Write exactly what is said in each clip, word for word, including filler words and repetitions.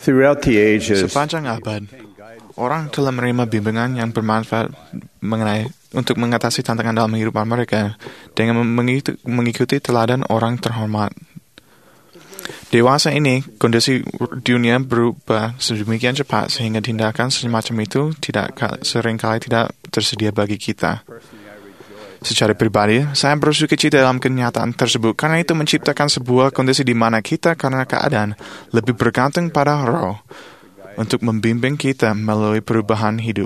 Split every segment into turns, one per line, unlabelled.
Throughout the ages,
Sepanjang abad, orang telah menerima bimbingan yang bermanfaat mengenai untuk mengatasi tantangan dalam kehidupan mereka dengan mengikuti, mengikuti teladan orang terhormat. Dewasa ini, kondisi dunia berubah sedemikian cepat sehingga tindakan semacam itu tidak seringkali tidak tersedia bagi kita. Secara pribadi, saya bersukacita dalam kenyataan tersebut karena itu menciptakan sebuah kondisi di mana kita karena keadaan lebih bergantung pada Roh untuk membimbing kita melalui perubahan hidup.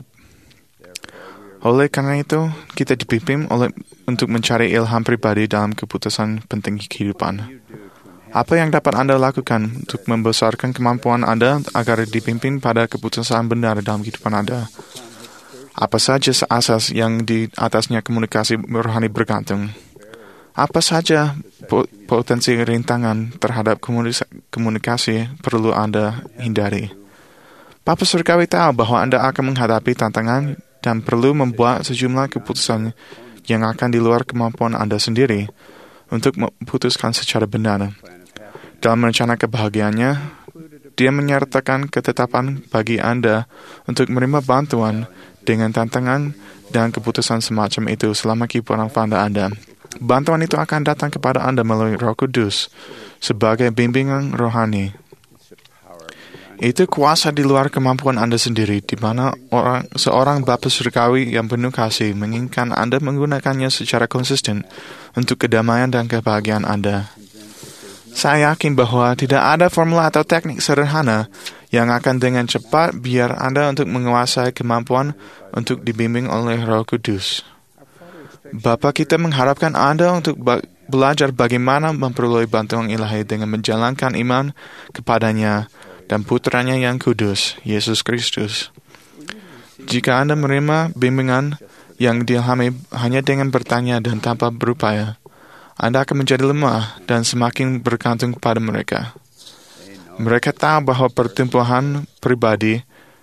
Oleh karena itu, kita dipimpin oleh untuk mencari ilham pribadi dalam keputusan penting kehidupan. Apa yang dapat Anda lakukan untuk membesarkan kemampuan Anda agar dipimpin pada keputusan benar dalam kehidupan Anda? Apa saja asas yang di atasnya komunikasi rohani bergantung? Apa saja potensi rintangan terhadap komunikasi perlu Anda hindari? Bapa Surgawi tahu bahwa Anda akan menghadapi tantangan dan perlu membuat sejumlah keputusan yang akan di luar kemampuan Anda sendiri untuk memutuskan secara benar. Dalam rencana kebahagiaannya, Dia menyertakan ketetapan bagi Anda untuk menerima bantuan dengan tantangan dan keputusan semacam itu selama kehidupan Anda. Bantuan itu akan datang kepada Anda melalui Roh Kudus sebagai bimbingan rohani. Itu kuasa di luar kemampuan Anda sendiri, di mana orang, seorang Bapa Surgawi yang penuh kasih menginginkan Anda menggunakannya secara konsisten untuk kedamaian dan kebahagiaan Anda. Saya yakin bahwa tidak ada formula atau teknik sederhana yang akan dengan cepat biar Anda untuk menguasai kemampuan untuk dibimbing oleh Roh Kudus. Bapa kita mengharapkan Anda untuk ba- belajar bagaimana memperoleh bantuan ilahi dengan menjalankan iman kepadanya dan putranya yang kudus, Yesus Kristus. Jika Anda menerima bimbingan yang diilhami hanya dengan bertanya dan tanpa berupaya, Anda akan menjadi lemah dan semakin bergantung kepada mereka. Mereka tahu bahwa pertumbuhan pribadi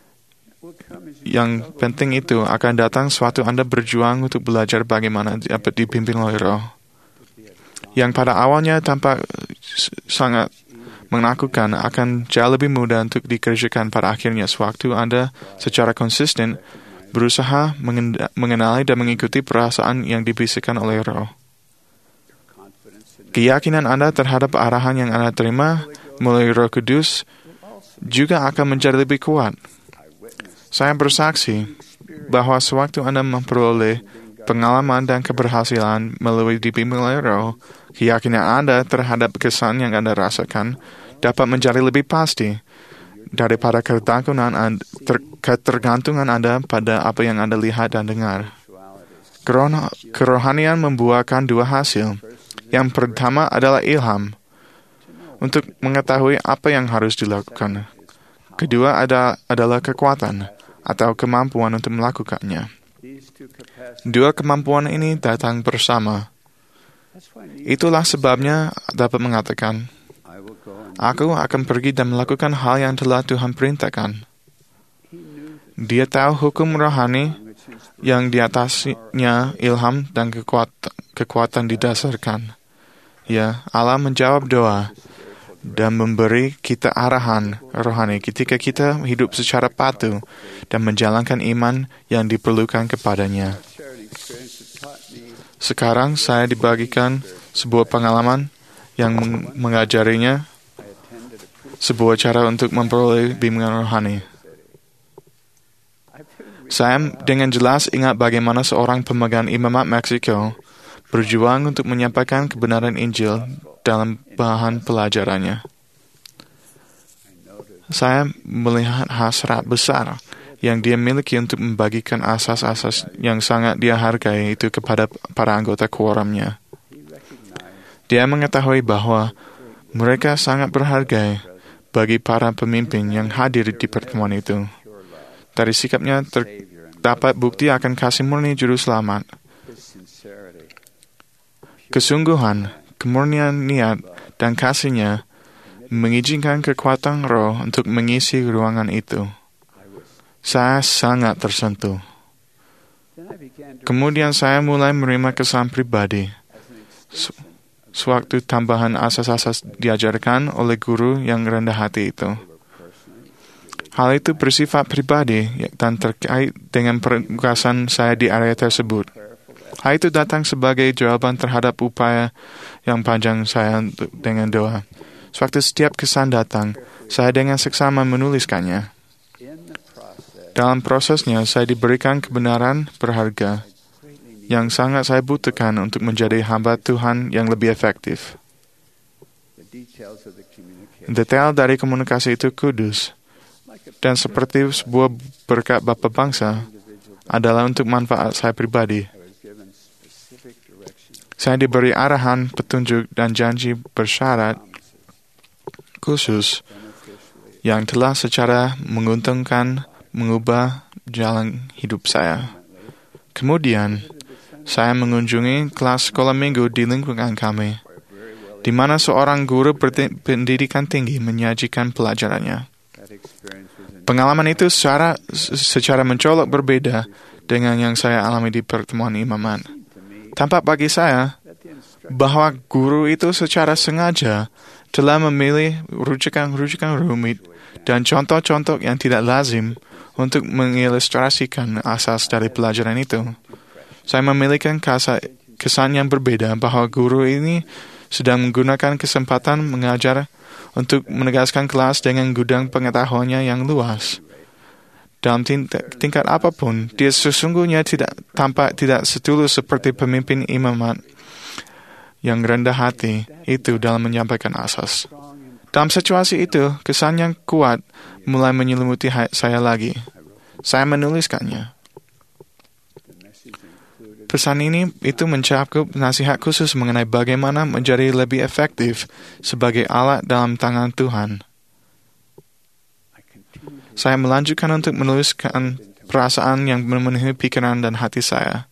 yang penting itu akan datang suatu Anda berjuang untuk belajar bagaimana dapat dipimpin oleh Roh. Yang pada awalnya tampak sangat menakutkan akan jauh lebih mudah untuk dikerjakan pada akhirnya sewaktu Anda secara konsisten berusaha mengenali dan mengikuti perasaan yang dibisikkan oleh Roh. Keyakinan Anda terhadap arahan yang Anda terima melalui Roh Kudus juga akan menjadi lebih kuat. Saya bersaksi bahwa sewaktu Anda memperoleh pengalaman dan keberhasilan melalui dibimbing oleh Roh, keyakinan Anda terhadap kesan yang Anda rasakan dapat menjadi lebih pasti daripada ketergantungan Anda, ter, ketergantungan Anda pada apa yang Anda lihat dan dengar. Kerohanian membuahkan dua hasil. Yang pertama adalah ilham untuk mengetahui apa yang harus dilakukan. Kedua ada, adalah kekuatan atau kemampuan untuk melakukannya. Dua kemampuan ini datang bersama. Itulah sebabnya dapat mengatakan, Aku akan pergi dan melakukan hal yang telah Tuhan perintahkan. Dia tahu hukum rohani yang di atasnya ilham dan kekuatan, kekuatan didasarkan. Ya, Allah menjawab doa dan memberi kita arahan rohani ketika kita hidup secara patuh dan menjalankan iman yang diperlukan kepadanya. Sekarang saya dibagikan sebuah pengalaman yang mengajarinya sebuah cara untuk memperoleh bimbingan rohani. Saya dengan jelas ingat bagaimana seorang pemegang imamat Meksiko berjuang untuk menyampaikan kebenaran Injil dalam bahan pelajarannya. Saya melihat hasrat besar yang dia miliki untuk membagikan asas-asas yang sangat dia hargai itu kepada para anggota quorumnya. Dia mengetahui bahwa mereka sangat berharga bagi para pemimpin yang hadir di pertemuan itu. Dari sikapnya terdapat bukti akan kasih murni juru selamat. Kesungguhan, kemurnian niat, dan kasihnya mengizinkan kekuatan Roh untuk mengisi ruangan itu. Saya sangat tersentuh. Kemudian saya mulai menerima kesan pribadi. Sewaktu tambahan asas-asas diajarkan oleh guru yang rendah hati itu. Hal itu bersifat pribadi dan terkait dengan penugasan saya di area tersebut. Hal itu datang sebagai jawaban terhadap upaya yang panjang saya dengan doa. Sewaktu setiap kesan datang, saya dengan seksama menuliskannya. Dalam prosesnya, saya diberikan kebenaran berharga yang sangat saya butuhkan untuk menjadi hamba Tuhan yang lebih efektif. Detail dari komunikasi itu kudus, dan seperti sebuah berkat Bapa Bangsa, adalah untuk manfaat saya pribadi. Saya diberi arahan, petunjuk, dan janji bersyarat khusus yang telah secara menguntungkan mengubah jalan hidup saya. Kemudian, saya mengunjungi kelas sekolah minggu di lingkungan kami, di mana seorang guru pendidikan tinggi menyajikan pelajarannya. Pengalaman itu secara, secara mencolok berbeda dengan yang saya alami di pertemuan imamat. Tampak bagi saya bahwa guru itu secara sengaja telah memilih rujukan-rujukan rumit dan contoh-contoh yang tidak lazim untuk mengilustrasikan asas dari pelajaran itu. Saya memiliki kesan yang berbeda bahwa guru ini sedang menggunakan kesempatan mengajar untuk menegaskan kelas dengan gudang pengetahuannya yang luas. Dalam tingkat apapun, dia sesungguhnya tidak tampak tidak setulus seperti pemimpin imamat yang rendah hati itu dalam menyampaikan asas. Dalam situasi itu, kesan yang kuat mulai menyelimuti saya lagi. Saya menuliskannya. Pesan ini itu mencakup nasihat khusus mengenai bagaimana menjadi lebih efektif sebagai alat dalam tangan Tuhan. Saya melanjutkan untuk menuliskan perasaan yang memenuhi pikiran dan hati saya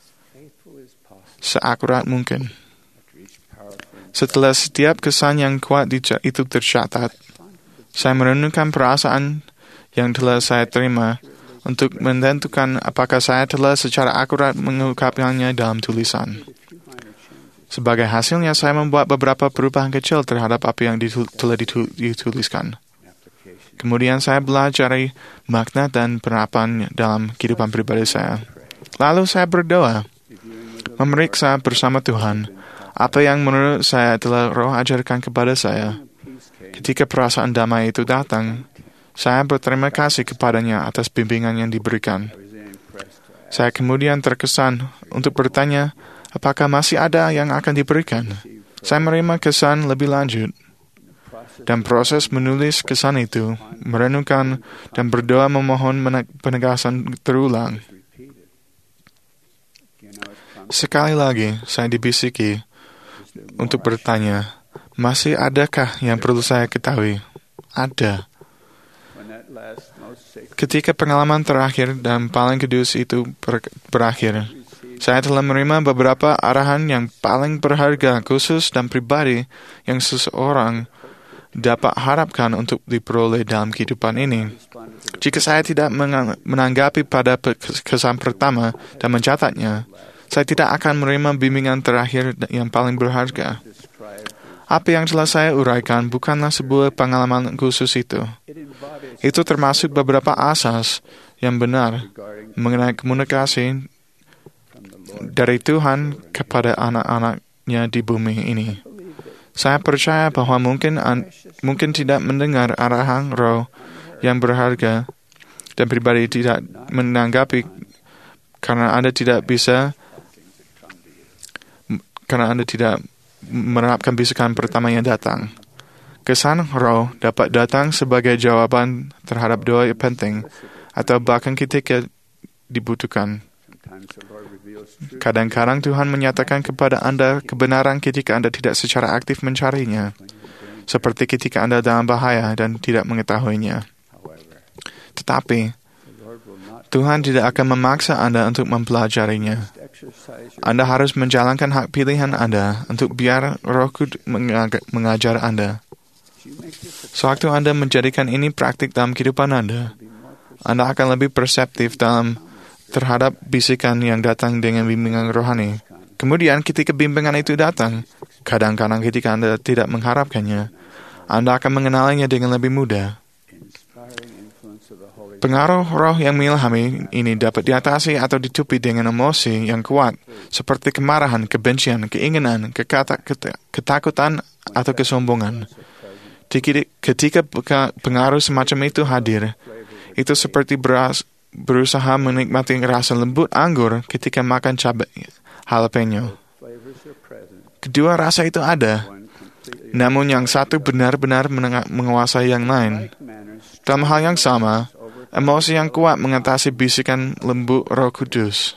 seakurat mungkin. Setelah setiap kesan yang kuat itu tercatat, saya merenungkan perasaan yang telah saya terima untuk menentukan apakah saya telah secara akurat mengungkapkannya dalam tulisan. Sebagai hasilnya, saya membuat beberapa perubahan kecil terhadap apa yang ditul- telah ditul- dituliskan. Kemudian saya belajar makna dan penerapan dalam kehidupan pribadi saya. Lalu saya berdoa, memeriksa bersama Tuhan apa yang menurut saya telah Roh ajarkan kepada saya. Ketika perasaan damai itu datang, saya berterima kasih kepadanya atas bimbingan yang diberikan. Saya kemudian terkesan untuk bertanya, apakah masih ada yang akan diberikan? Saya menerima kesan lebih lanjut. Dan proses menulis kesan itu, merenungkan dan berdoa memohon penegasan terulang. Sekali lagi, saya dibisiki untuk bertanya, masih adakah yang perlu saya ketahui? Ada. Ketika pengalaman terakhir dan paling kudus itu ber- berakhir, saya telah menerima beberapa arahan yang paling berharga, khusus dan pribadi yang seseorang dapat harapkan untuk diperoleh dalam kehidupan ini. Jika saya tidak menanggapi pada kesan pertama dan mencatatnya, saya tidak akan menerima bimbingan terakhir yang paling berharga. Apa yang telah saya uraikan bukanlah sebuah pengalaman khusus itu. Itu termasuk beberapa asas yang benar mengenai komunikasi dari Tuhan kepada anak-anaknya di bumi ini. Saya percaya bahwa mungkin mungkin tidak mendengar arahan Roh yang berharga dan pribadi tidak menanggapi karena Anda tidak bisa karena Anda tidak menerapkan bisikan pertama yang datang. Kesan Roh dapat datang sebagai jawaban terhadap doa yang penting atau bahkan ketika dibutuhkan. Kadang-kadang Tuhan menyatakan kepada Anda kebenaran ketika Anda tidak secara aktif mencarinya, seperti ketika Anda dalam bahaya dan tidak mengetahuinya. Tetapi, Tuhan tidak akan memaksa Anda untuk mempelajarinya. Anda harus menjalankan hak pilihan Anda untuk biar Roh Kudus mengajar Anda. Sewaktu Anda menjadikan ini praktik dalam kehidupan Anda, Anda akan lebih perseptif dalam terhadap bisikan yang datang dengan bimbingan rohani. Kemudian ketika bimbingan itu datang, kadang-kadang ketika Anda tidak mengharapkannya, Anda akan mengenalinya dengan lebih mudah. Pengaruh roh yang mengilhami ini dapat diatasi atau ditutupi dengan emosi yang kuat, seperti kemarahan, kebencian, keinginan, kekata, ket, ketakutan, atau kesombongan. Ketika pengaruh semacam itu hadir, itu seperti beras, berusaha menikmati rasa lembut anggur ketika makan cabai jalapeno. Kedua rasa itu ada, namun yang satu benar-benar menguasai yang lain. Dalam hal yang sama, emosi yang kuat mengatasi bisikan lembut Roh Kudus.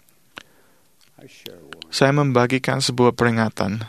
Saya membagikan sebuah peringatan.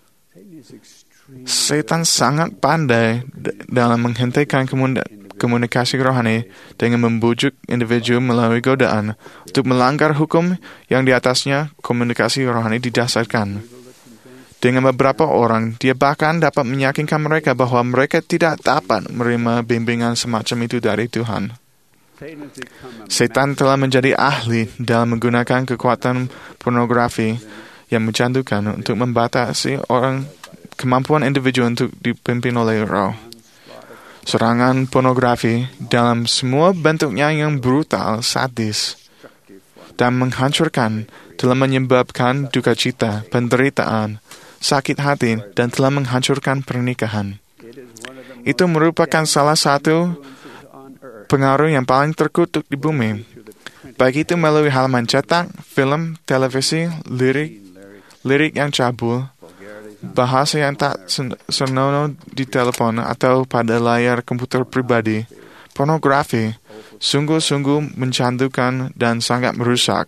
Setan sangat pandai dalam menghentikan komunikasi rohani dengan membujuk individu melalui godaan untuk melanggar hukum yang di atasnya komunikasi rohani didasarkan. Dengan beberapa orang, dia bahkan dapat meyakinkan mereka bahwa mereka tidak dapat menerima bimbingan semacam itu dari Tuhan. Setan telah menjadi ahli dalam menggunakan kekuatan pornografi yang mencantumkan untuk membatasi orang kemampuan individu untuk dipimpin oleh roh. Serangan pornografi dalam semua bentuknya yang brutal, sadis, dan menghancurkan telah menyebabkan duka cita, penderitaan, sakit hati, dan telah menghancurkan pernikahan. Itu merupakan salah satu pengaruh yang paling terkutuk di bumi. Baik itu melalui halaman cetak, film, televisi, lirik, lirik yang cabul, bahasa yang tak senonoh di telepon atau pada layar komputer pribadi. Pornografi sungguh-sungguh mencantumkan dan sangat merusak.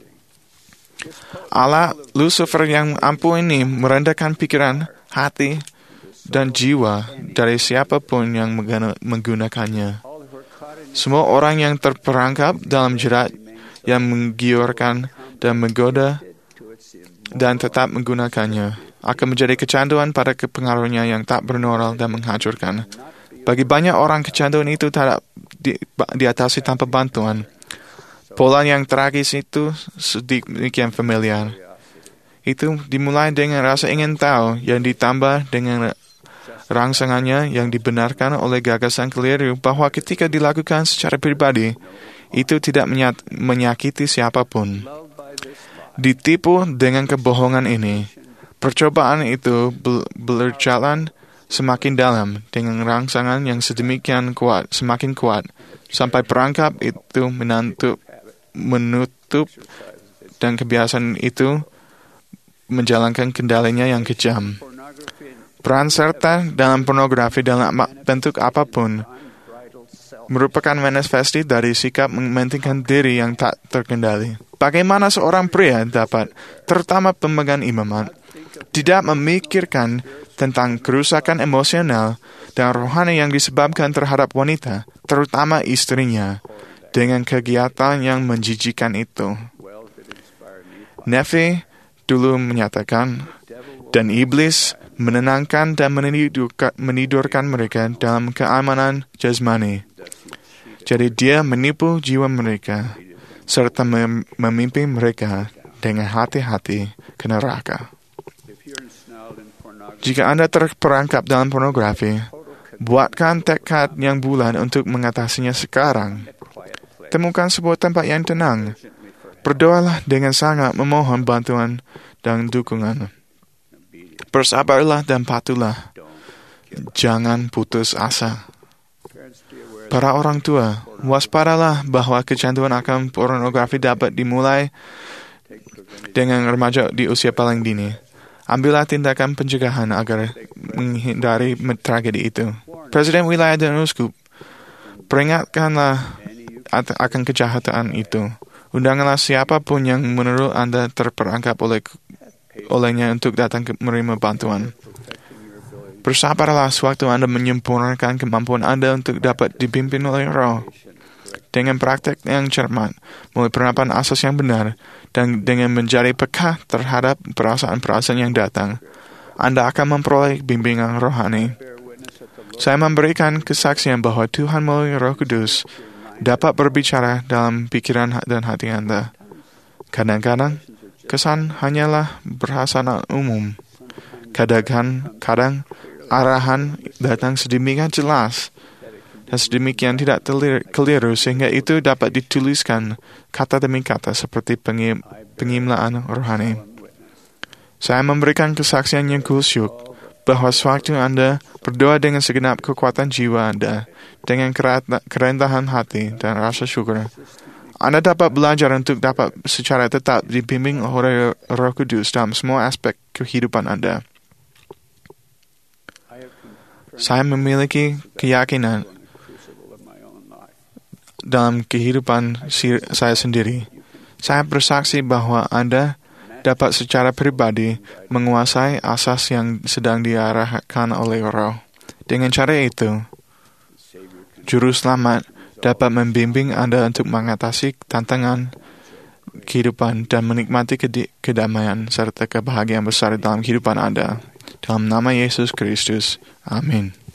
Allah Lucifer yang ampuh ini merendahkan pikiran, hati, dan jiwa dari siapapun yang menggunakannya. Semua orang yang terperangkap dalam jerat yang menggiurkan dan menggoda dan tetap menggunakannya akan menjadi kecanduan pada kepengaruhnya yang tak bermoral dan menghancurkan. Bagi banyak orang, kecanduan itu tidak di, diatasi tanpa bantuan. Pola yang tragis itu sedemikian familiar. Itu dimulai dengan rasa ingin tahu yang ditambah dengan rangsangannya yang dibenarkan oleh gagasan keliru bahwa ketika dilakukan secara pribadi, itu tidak menyakiti siapapun. Ditipu dengan kebohongan ini, percobaan itu berjalan semakin dalam dengan rangsangan yang sedemikian kuat, semakin kuat, sampai perangkap itu menantuk menutup dan kebiasaan itu menjalankan kendalinya yang kejam. Peran serta dalam pornografi dalam bentuk apapun merupakan manifestasi dari sikap mementingkan diri yang tak terkendali. Bagaimana seorang pria dapat, terutama pemegang imamat, tidak memikirkan tentang kerusakan emosional dan rohani yang disebabkan terhadap wanita, terutama istrinya, dengan kegiatan yang menjijikan itu. Nefi dulu menyatakan, dan iblis menenangkan dan menidurkan, menidurkan mereka dalam keamanan jasmani. Jadi dia menipu jiwa mereka, serta mem- memimpin mereka dengan hati-hati ke neraka. Jika Anda terperangkap dalam pornografi, buatkan tekad yang bulat untuk mengatasinya sekarang. Temukan sebuah tempat yang tenang. Berdoalah dengan sangat memohon bantuan dan dukungan. Bersabarlah dan patuhlah. Jangan putus asa. Para orang tua, waspadalah bahwa kecanduan akan pornografi dapat dimulai dengan remaja di usia paling dini. Ambillah tindakan pencegahan agar menghindari tragedi itu. Presiden wilayah dan uskup, peringatkanlah akan kejahatan itu. Undanglah siapapun yang menurut Anda terperangkap oleh olehnya untuk datang ke menerima bantuan. Bersabarlah sewaktu Anda menyempurnakan kemampuan Anda untuk dapat dipimpin oleh Roh. Dengan praktek yang cermat, mulai penerapan asas yang benar, dan dengan menjadi peka terhadap perasaan-perasaan yang datang, Anda akan memperoleh bimbingan rohani. Saya memberikan kesaksian bahwa Tuhan melalui Roh Kudus dapat berbicara dalam pikiran dan hati Anda. Kadang-kadang, kesan hanyalah berhasanah umum. Kadang-kadang, arahan datang sedemikian jelas dan sedemikian tidak telir- keliru sehingga itu dapat dituliskan kata demi kata seperti pengim- pengimlaan rohani. Saya memberikan kesaksian yang khusyuk bahwa sewaktu Anda berdoa dengan segenap kekuatan jiwa Anda, dengan kerata- kerendahan hati dan rasa syukur, Anda dapat belajar untuk dapat secara tetap dibimbing oleh Roh Kudus dalam semua aspek kehidupan Anda. Saya memiliki keyakinan dalam kehidupan si- saya sendiri. Saya bersaksi bahwa Anda dapat secara pribadi menguasai asas yang sedang diarahkan oleh Roh. Dengan cara itu, Juru Selamat dapat membimbing Anda untuk mengatasi tantangan kehidupan dan menikmati kedi- kedamaian serta kebahagiaan besar dalam kehidupan Anda. Dalam nama Yesus Kristus. Amin.